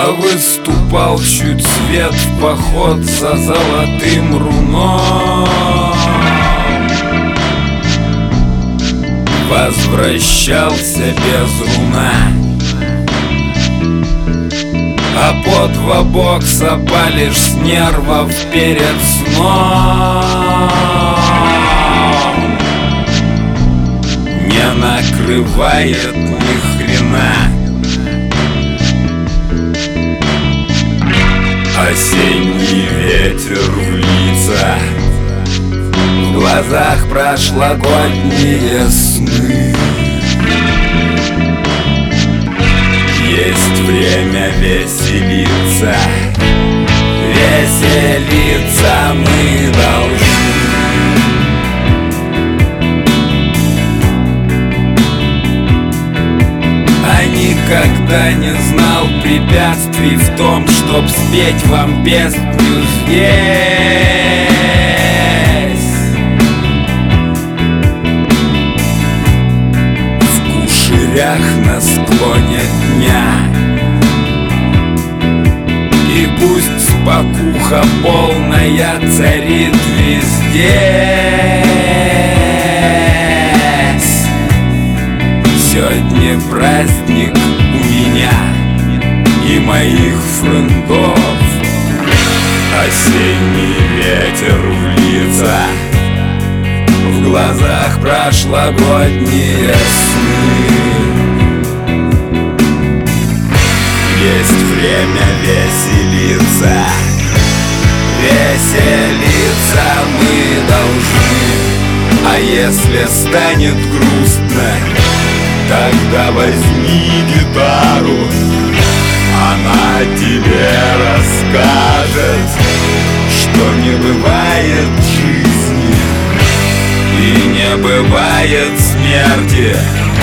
А выступал чуть свет в поход за золотым руном. Возвращался без руна, а по 2 бокса палишь с нервов перед сном. Не накрывает ни хрена. Осенний ветер в лица, в глазах прошлогодние сны. Есть время веселиться, веселиться мы должны. А никогда не знал препятствий в том, чтоб спеть вам песню здесь. В кушерях на склоне дня, и пусть спокуха полная царит везде. Сегодня праздник у меня и моих френдов. Осенний ветер в лица, в глазах прошлогодние сны. Есть время веселиться, веселиться мы должны. А если станет грустно, тогда возьми гитару, она тебе расскажет, что не бывает жизни и не бывает смерти.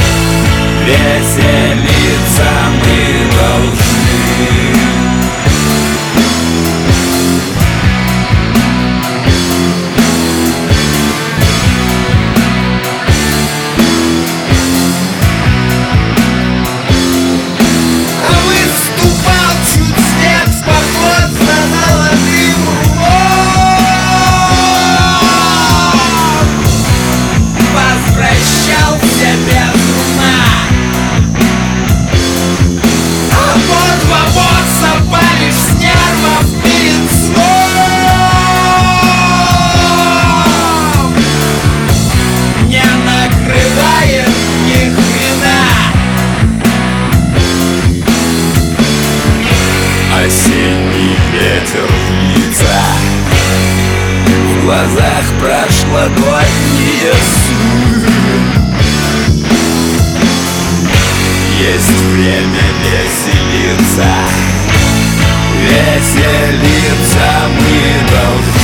Веселиться мы должны. Осенний ветер в лица, в глазах прошлогодние сны. Есть время веселиться, веселиться мы должны.